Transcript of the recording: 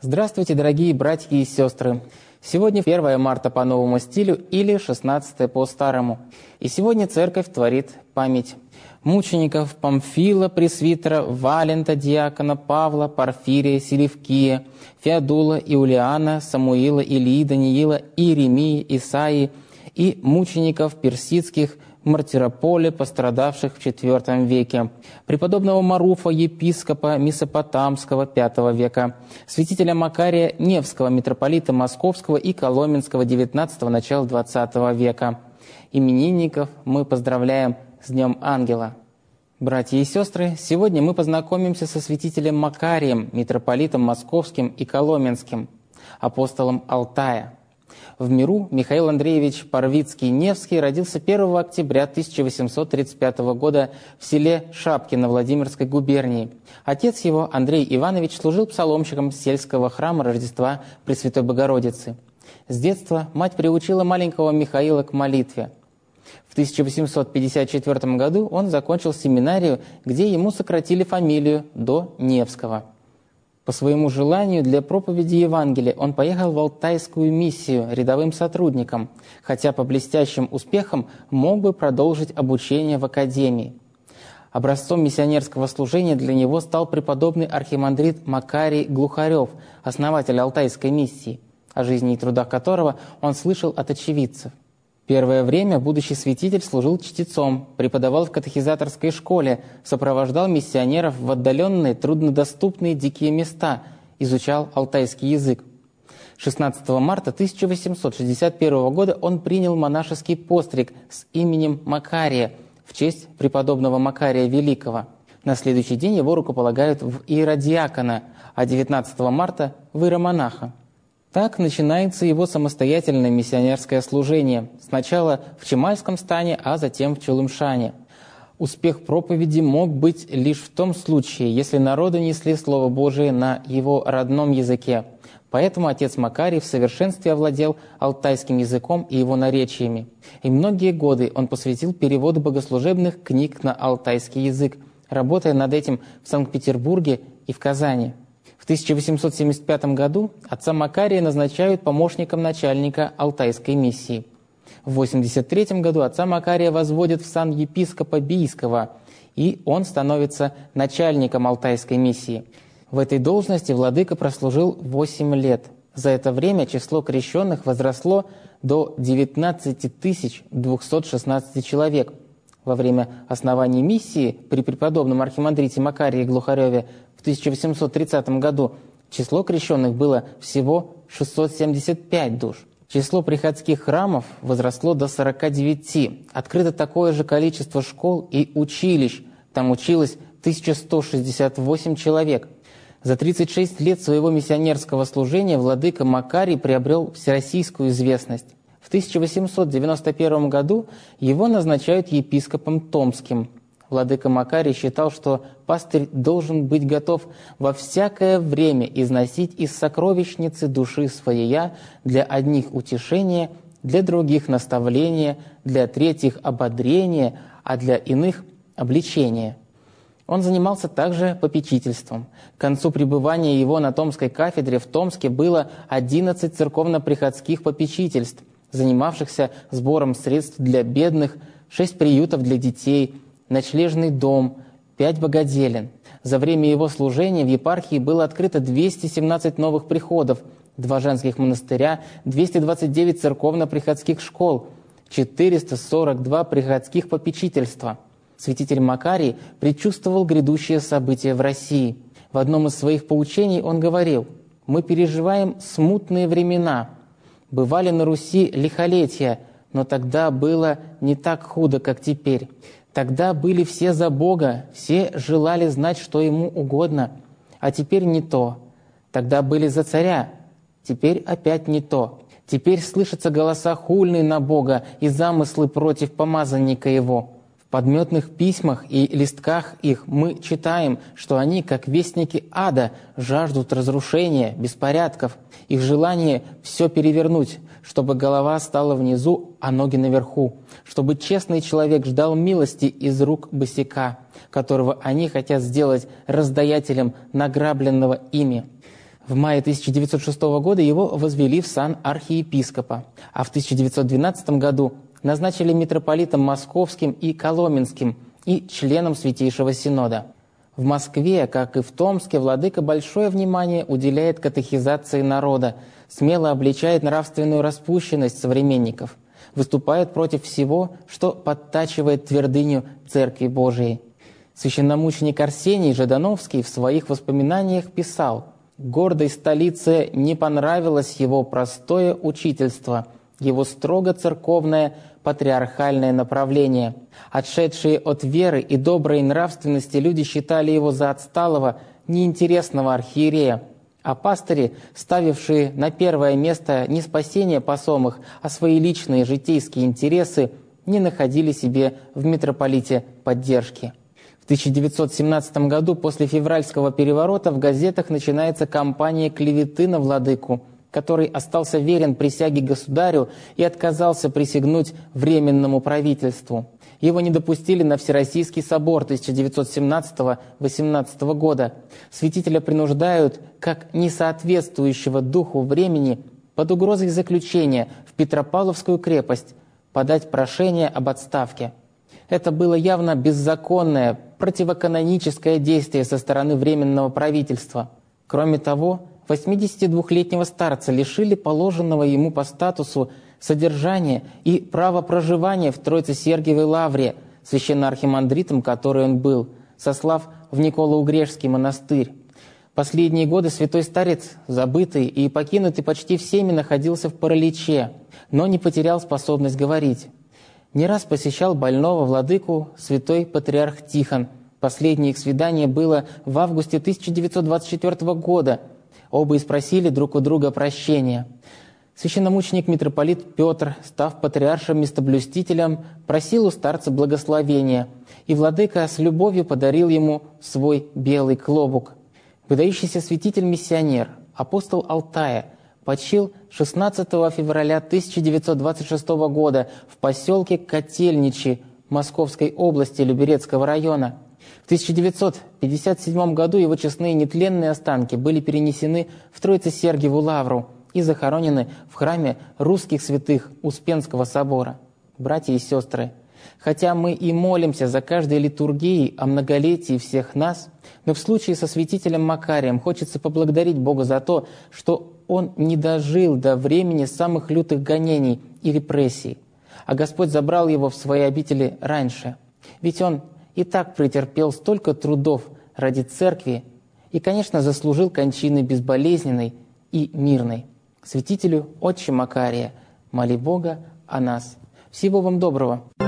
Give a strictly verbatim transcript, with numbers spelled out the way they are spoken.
Здравствуйте, дорогие братья и сестры! Сегодня первое марта по новому стилю или шестнадцатое по старому. И сегодня Церковь творит память мучеников Памфила, Пресвитера, Валента, Диакона, Павла, Порфирия, Селевкия, Феодула, Иулиана, Самуила, Илии, Даниила, Иеремии, Исаии и мучеников персидских Мартирополя, пострадавших в четвёртом веке, преподобного Маруфа, епископа Месопотамского пятого века, святителя Макария Невского, митрополита Московского и Коломенского девятнадцатого, начала двадцатого века. Именинников мы поздравляем с Днем Ангела. Братья и сестры, сегодня мы познакомимся со святителем Макарием, митрополитом Московским и Коломенским, апостолом Алтая. В миру Михаил Андреевич Парвицкий-Невский родился первого октября тысяча восемьсот тридцать пятого года в селе Шапкино Владимирской губернии. Отец его, Андрей Иванович, служил псаломщиком сельского храма Рождества Пресвятой Богородицы. С детства мать приучила маленького Михаила к молитве. В тысяча восемьсот пятьдесят четвёртом году он закончил семинарию, где ему сократили фамилию до Невского. По своему желанию для проповеди Евангелия он поехал в Алтайскую миссию рядовым сотрудником, хотя по блестящим успехам мог бы продолжить обучение в академии. Образцом миссионерского служения для него стал преподобный архимандрит Макарий Глухарев, основатель Алтайской миссии, о жизни и трудах которого он слышал от очевидцев. Первое время будущий святитель служил чтецом, преподавал в катехизаторской школе, сопровождал миссионеров в отдаленные, труднодоступные дикие места, изучал алтайский язык. шестнадцатого марта тысяча восемьсот шестьдесят первого года он принял монашеский постриг с именем Макария в честь преподобного Макария Великого. На следующий день его рукополагают в иеродиакона, а девятнадцатого марта – в иеромонаха. Так начинается его самостоятельное миссионерское служение, сначала в Чемальском стане, а затем в Чулымшане. Успех проповеди мог быть лишь в том случае, если народу несли Слово Божие на его родном языке. Поэтому отец Макарий в совершенстве овладел алтайским языком и его наречиями. И многие годы он посвятил переводу богослужебных книг на алтайский язык, работая над этим в Санкт-Петербурге и в Казани. В тысяча восемьсот семьдесят пятом году отца Макария назначают помощником начальника Алтайской миссии. В восемьдесят третьем году отца Макария возводят в сан епископа Бийского, и он становится начальником Алтайской миссии. В этой должности владыка прослужил восемь лет. За это время число крещенных возросло до девятнадцати тысяч двухсот шестнадцати человек. Во время основания миссии при преподобном архимандрите Макарии Глухареве в тысяча восемьсот тридцатом году число крещенных было всего шестьсот семьдесят пять душ. Число приходских храмов возросло до сорока девяти. Открыто такое же количество школ и училищ. Там училось тысяча сто шестьдесят восемь человек. За тридцать шесть лет своего миссионерского служения владыка Макарий приобрел всероссийскую известность. В тысяча восемьсот девяносто первом году его назначают епископом Томским. Владыка Макарий считал, что пастырь должен быть готов во всякое время износить из сокровищницы души своей для одних утешения, для других наставления, для третьих ободрения, а для иных обличения. Он занимался также попечительством. К концу пребывания его на Томской кафедре в Томске было одиннадцать церковно-приходских попечительств, занимавшихся сбором средств для бедных, шесть приютов для детей, ночлежный дом, пять богоделен. За время его служения в епархии было открыто двести семнадцать новых приходов, два женских монастыря, двести двадцать девять церковно-приходских школ, четыреста сорок два приходских попечительства. Святитель Макарий предчувствовал грядущие события в России. В одном из своих поучений он говорил: «Мы переживаем смутные времена. Бывали на Руси лихолетия, но тогда было не так худо, как теперь. Тогда были все за Бога, все желали знать, что Ему угодно, а теперь не то. Тогда были за царя, теперь опять не то. Теперь слышатся голоса хульные на Бога и замыслы против помазанника Его. В подметных письмах и листках их мы читаем, что они, как вестники ада, жаждут разрушения, беспорядков. Их желание все перевернуть, чтобы голова стала внизу, а ноги наверху, чтобы честный человек ждал милости из рук босяка, которого они хотят сделать раздаятелем награбленного ими. В мае тысяча девятьсот шестого года его возвели в сан архиепископа, а в тысяча девятьсот двенадцатом году назначили митрополитом Московским и Коломенским и членом Святейшего Синода. В Москве, как и в Томске, владыка большое внимание уделяет катехизации народа, смело обличает нравственную распущенность современников, выступает против всего, что подтачивает твердыню Церкви Божией. Священномученик Арсений Ждановский в своих воспоминаниях писал: «Гордой столице не понравилось его простое учительство, его строго церковное патриархальное направление. Отшедшие от веры и доброй нравственности люди считали его за отсталого, неинтересного архиерея, а пастыри, ставившие на первое место не спасение посомых, а свои личные житейские интересы, не находили себе в митрополите поддержки». В тысяча девятьсот семнадцатом году после февральского переворота в газетах начинается кампания клеветы на владыку, который остался верен присяге государю и отказался присягнуть Временному правительству. Его не допустили на Всероссийский собор тысяча девятьсот семнадцатого — восемнадцатого года. Святителя принуждают, как несоответствующего духу времени, под угрозой заключения в Петропавловскую крепость подать прошение об отставке. Это было явно беззаконное, противоканоническое действие со стороны Временного правительства. Кроме того, восьмидесятидвухлетнего старца лишили положенного ему по статусу содержания и права проживания в Троице-Сергиевой лавре, священноархимандритом, который он был, сослав в Николо-Угрешский монастырь. Последние годы святой старец, забытый и покинутый почти всеми, находился в параличе, но не потерял способность говорить. Не раз посещал больного владыку святой патриарх Тихон. Последнее их свидание было в августе тысяча девятьсот двадцать четвёртого года. Оба и спросили друг у друга прощения. Священномученик митрополит Петр, став патриаршем-местоблюстителем, просил у старца благословения, и владыка с любовью подарил ему свой белый клобук. Выдающийся святитель-миссионер, апостол Алтая, почил шестнадцатого февраля тысяча девятьсот двадцать шестого года в поселке Котельничи Московской области Люберецкого района. В тысяча девятьсот пятьдесят седьмом году его честные нетленные останки были перенесены в Троице-Сергиеву лавру и захоронены в храме русских святых Успенского собора. Братья и сестры, хотя мы и молимся за каждой литургией о многолетии всех нас, но в случае со святителем Макарием хочется поблагодарить Бога за то, что он не дожил до времени самых лютых гонений и репрессий, а Господь забрал его в свои обители раньше. Ведь он и так претерпел столько трудов ради Церкви и, конечно, заслужил кончины безболезненной и мирной. Святителю Отче Макария, моли Бога о нас. Всего вам доброго!